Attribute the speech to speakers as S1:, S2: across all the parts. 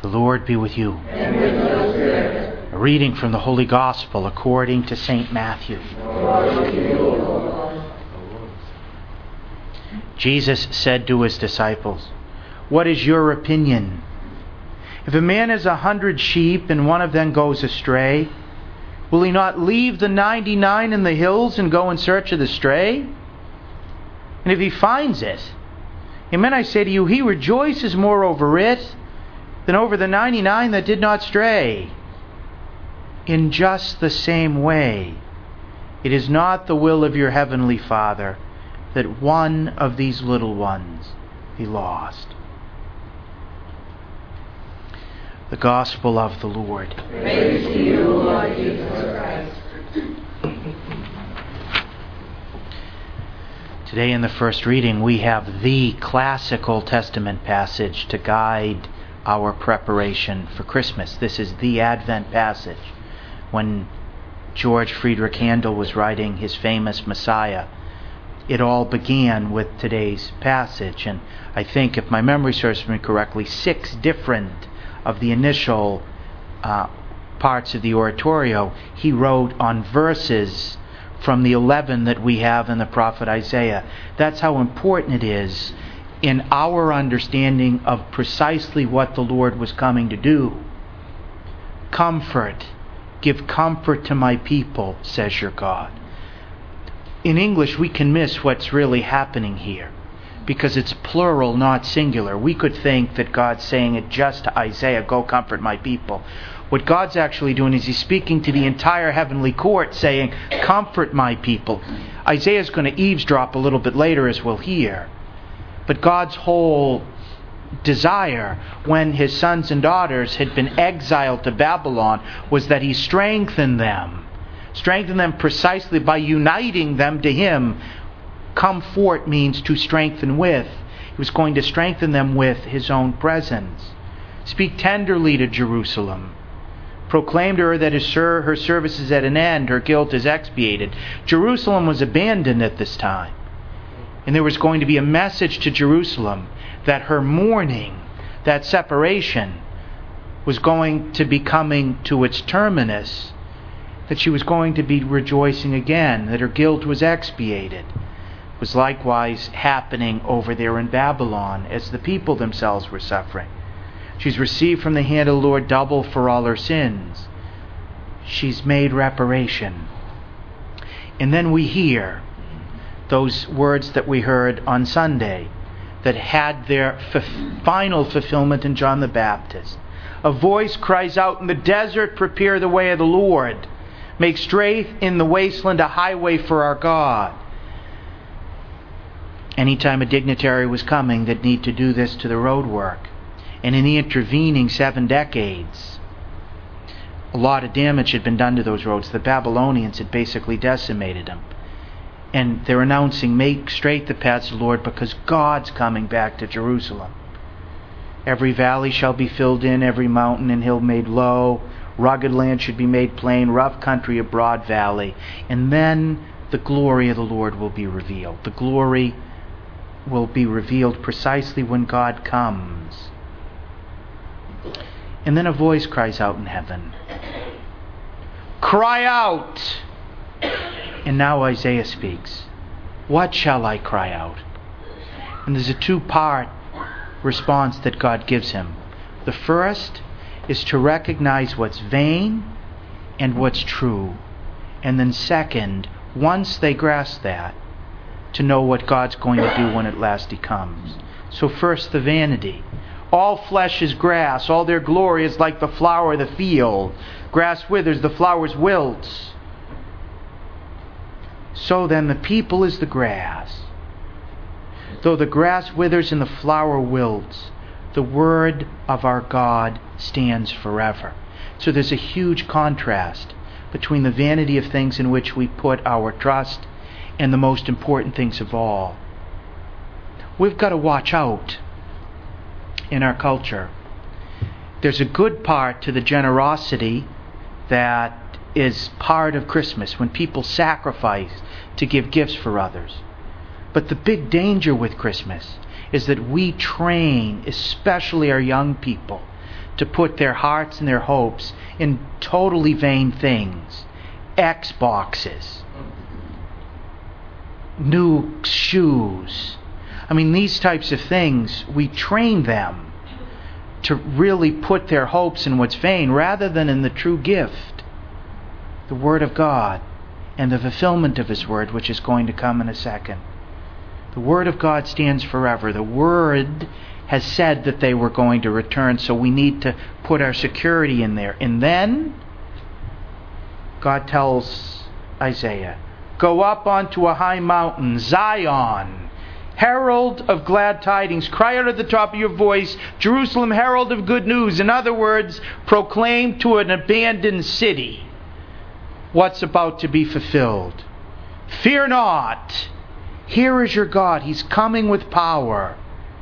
S1: The Lord be with you.
S2: And with your spirit.
S1: A reading from the Holy Gospel according to St. Matthew.
S2: Glory to you, Lord.
S1: Jesus said to his disciples, "What is your opinion? If a man has 100 sheep and one of them goes astray, will he not leave the 99 in the hills and go in search of the stray? And if he finds it, amen, I say to you, he rejoices more over it than over the 99 that did not stray. In just the same way, it is not the will of your heavenly Father that one of these little ones be lost." The Gospel of the Lord.
S2: Praise to you, Lord Jesus Christ.
S1: Today in the first reading we have the classic Old Testament passage to guide our preparation for Christmas. This is the Advent passage. When George Friedrich Handel was writing his famous Messiah, it all began with today's passage. And I think, if my memory serves me correctly, 6 different of the initial parts of the oratorio he wrote on verses from the 11 that we have in the prophet Isaiah. That's how important it is in our understanding of precisely what the Lord was coming to do. Comfort. Give comfort to my people, says your God. In English, we can miss what's really happening here because it's plural, not singular. We could think that God's saying it just to Isaiah, "Go comfort my people." What God's actually doing is He's speaking to the entire heavenly court, saying, "Comfort my people." Isaiah's going to eavesdrop a little bit later, as we'll hear. But God's whole desire when His sons and daughters had been exiled to Babylon was that He strengthened them. Strengthen them precisely by uniting them to Him. Come forth means to strengthen with. He was going to strengthen them with His own presence. Speak tenderly to Jerusalem. Proclaim to her that her service is at an end, her guilt is expiated. Jerusalem was abandoned at this time. And there was going to be a message to Jerusalem that her mourning, that separation, was going to be coming to its terminus, that she was going to be rejoicing again, that her guilt was expiated. It was likewise happening over there in Babylon as the people themselves were suffering. She's received from the hand of the Lord double for all her sins. She's made reparation. And then we hear those words that we heard on Sunday that had their final fulfillment in John the Baptist. A voice cries out in the desert, "Prepare the way of the Lord. Make straight in the wasteland a highway for our God." Anytime a dignitary was coming that need to do this to the road work, and in the intervening 7 decades, a lot of damage had been done to those roads. The Babylonians had basically decimated them. And they're announcing, "Make straight the paths of the Lord," because God's coming back to Jerusalem. Every valley shall be filled in, every mountain and hill made low. Rugged land should be made plain, rough country a broad valley. And then the glory of the Lord will be revealed. The glory will be revealed precisely when God comes. And then a voice cries out in heaven, "Cry out!" And now Isaiah speaks. What shall I cry out? And there's a 2-part response that God gives him. The first is to recognize what's vain and what's true. And then second, once they grasp that, to know what God's going to do when at last He comes. So first, the vanity. All flesh is grass. All their glory is like the flower of the field. Grass withers, the flowers wilts. So then the people is the grass. Though the grass withers and the flower wilts, the word of our God stands forever. So there's a huge contrast between the vanity of things in which we put our trust and the most important things of all. We've got to watch out in our culture. There's a good part to the generosity that is part of Christmas, when people sacrifice to give gifts for others. But the big danger with Christmas is that we train, especially our young people, to put their hearts and their hopes in totally vain things. Xboxes, new shoes. I mean, these types of things, we train them to really put their hopes in what's vain rather than in the true gift, the Word of God, and the fulfillment of His Word, which is going to come in a second. The Word of God stands forever. The Word has said that they were going to return, so we need to put our security in there. And then God tells Isaiah, go up onto a high mountain, Zion, herald of glad tidings, cry out at the top of your voice, Jerusalem, herald of good news. In other words, proclaim to an abandoned city what's about to be fulfilled. Fear not. Here is your God. He's coming with power.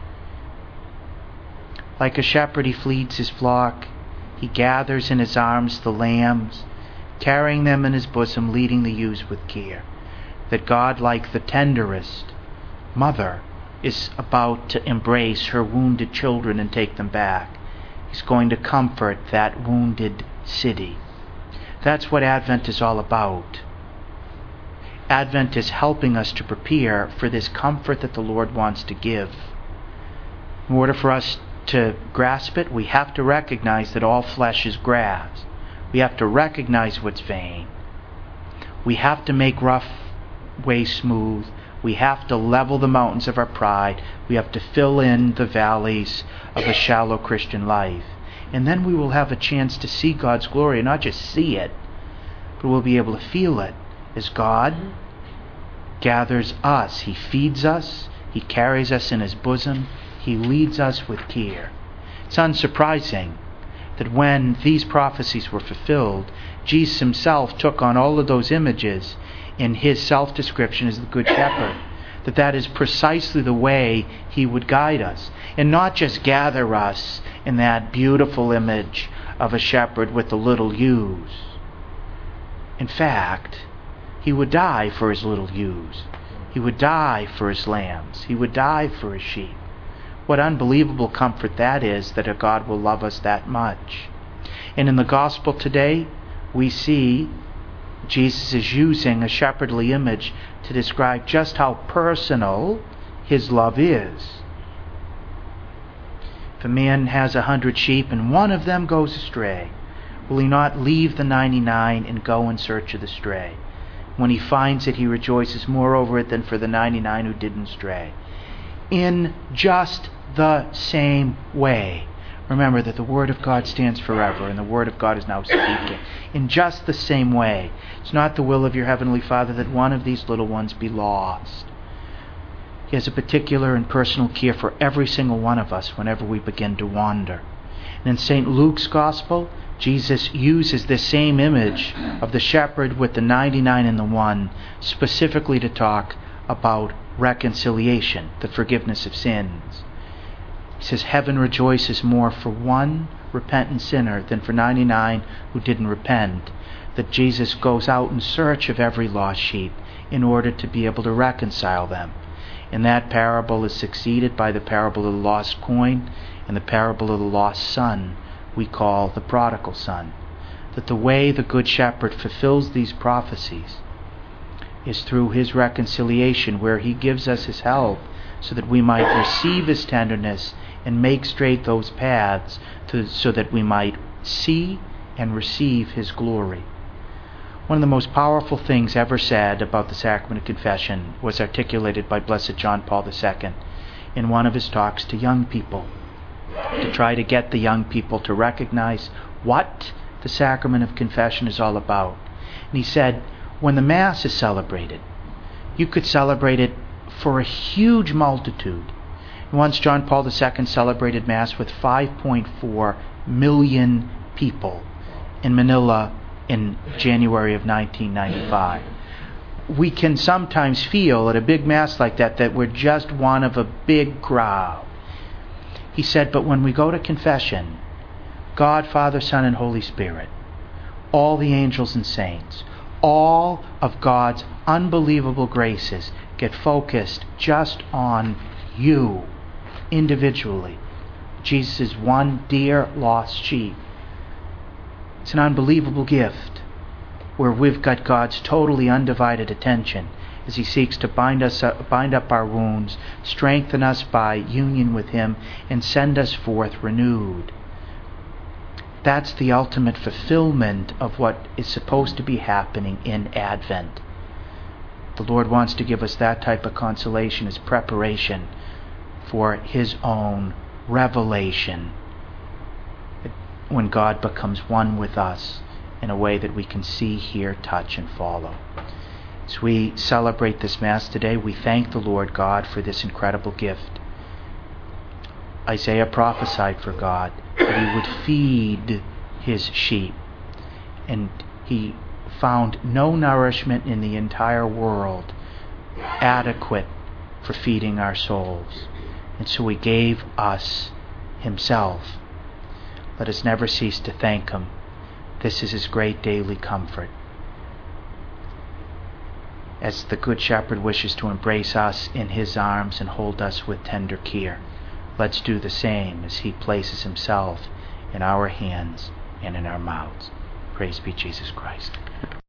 S1: Like a shepherd, He feeds His flock. He gathers in His arms the lambs, carrying them in His bosom, leading the ewes with care. That God, like the tenderest mother, is about to embrace her wounded children and take them back. He's going to comfort that wounded city. That's what Advent is all about. Advent is helping us to prepare for this comfort that the Lord wants to give. In order for us to grasp it, we have to recognize that all flesh is grass. We have to recognize what's vain. We have to make rough ways smooth. We have to level the mountains of our pride. We have to fill in the valleys of a shallow Christian life. And then we will have a chance to see God's glory, and not just see it, but we'll be able to feel it as God gathers us. He feeds us. He carries us in His bosom. He leads us with care. It's unsurprising that when these prophecies were fulfilled, Jesus Himself took on all of those images in His self-description as the Good Shepherd. That is precisely the way He would guide us. And not just gather us in that beautiful image of a shepherd with the little ewes. In fact, He would die for His little ewes. He would die for His lambs. He would die for His sheep. What unbelievable comfort that is, that a God will love us that much. And in the gospel today, we see Jesus is using a shepherdly image to describe just how personal His love is. If a man has 100 sheep and one of them goes astray, will he not leave the 99 and go in search of the stray? When he finds it, he rejoices more over it than for the 99 who didn't stray. In just the same way. Remember that the Word of God stands forever, and the Word of God is now speaking. In just the same way, it's not the will of your Heavenly Father that one of these little ones be lost. He has a particular and personal care for every single one of us whenever we begin to wander. And in St. Luke's Gospel, Jesus uses this same image of the shepherd with the 99 and the one specifically to talk about reconciliation, the forgiveness of sins. He says, heaven rejoices more for one repentant sinner than for 99 who didn't repent. That Jesus goes out in search of every lost sheep in order to be able to reconcile them. And that parable is succeeded by the parable of the lost coin and the parable of the lost son we call the prodigal son. That the way the Good Shepherd fulfills these prophecies is through His reconciliation, where He gives us His help so that we might receive His tenderness and make straight those paths so that we might see and receive His glory. One of the most powerful things ever said about the sacrament of confession was articulated by Blessed John Paul II in one of his talks to young people, to try to get the young people to recognize what the sacrament of confession is all about. And he said, when the Mass is celebrated, you could celebrate it for a huge multitude. Once John Paul II celebrated Mass with 5.4 million people in Manila in January of 1995. We can sometimes feel at a big Mass like that we're just one of a big crowd. He said, but when we go to confession, God, Father, Son, and Holy Spirit, all the angels and saints, all of God's unbelievable graces get focused just on you individually. Jesus' one dear lost sheep. It's an unbelievable gift where we've got God's totally undivided attention as He seeks to bind up our wounds, strengthen us by union with Him, and send us forth renewed. That's the ultimate fulfillment of what is supposed to be happening in Advent. The Lord wants to give us that type of consolation as preparation for His own revelation when God becomes one with us in a way that we can see, hear, touch, and follow. As we celebrate this Mass today, we thank the Lord God for this incredible gift. Isaiah prophesied for God that He would feed His sheep, and He found no nourishment in the entire world adequate for feeding our souls. And so He gave us Himself. Let us never cease to thank Him. This is His great daily comfort. As the Good Shepherd wishes to embrace us in His arms and hold us with tender care, let's do the same as He places Himself in our hands and in our mouths. Praise be Jesus Christ.